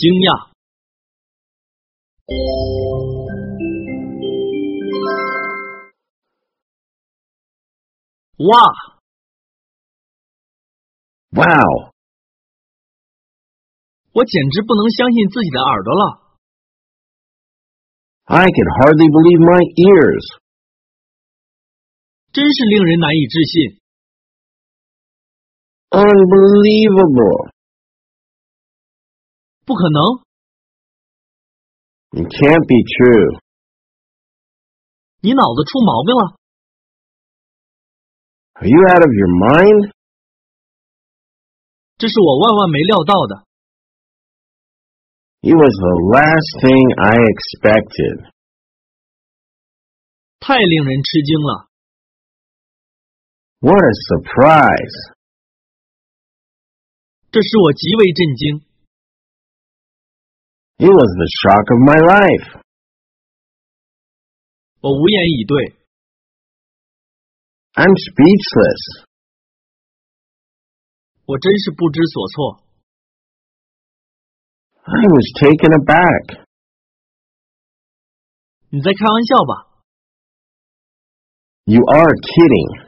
惊讶。哇 Wow! 我简直不能相信自己的耳朵了。 I can hardly believe my ears. 真是令人难以置信。 Unbelievable! 不可能， It can't be true. 你脑子出毛病了。 Are you out of your mind? 这是我万万没料到的。 It was the last thing I expected. 太令人吃惊了。 What a surprise! 这使我极为震惊。 It was the shock of my life. 我无言以对。 I'm speechless. 我真是不知所措。 I was taken aback. 你在开玩笑吧？ You are kidding.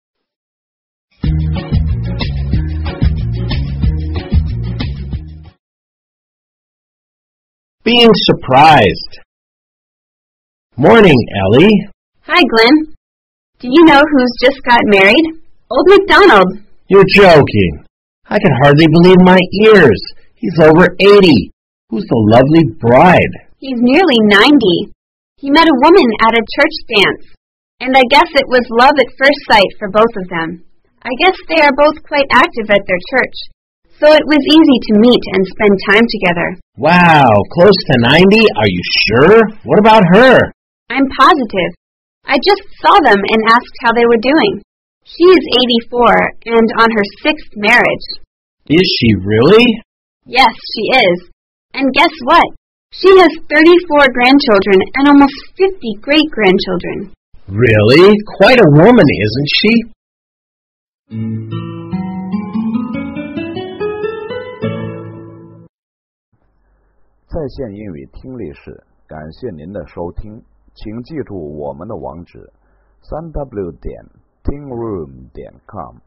Being surprised. Morning, Ellie. Hi, Glenn. Do you know who's just got married? Old MacDonald. You're joking. I can hardly believe my ears. He's over 80. Who's the lovely bride? He's nearly 90. He met a woman at a church dance, and I guess it was love at first sight for both of them. I guess they are both quite active at their church, so it was easy to meet and spend time together. Wow, close to 90? Are you sure? What about her? I'm positive. I just saw them and asked how they were doing. She is 84 and on her 6th marriage. Is she really? Yes, she is. And guess what? She has 34 grandchildren and almost 50 great-grandchildren. Really? Quite a woman, isn't she? 在线英语听力室，感谢您的收听，请记住我们的网址：3w.tingroom.com。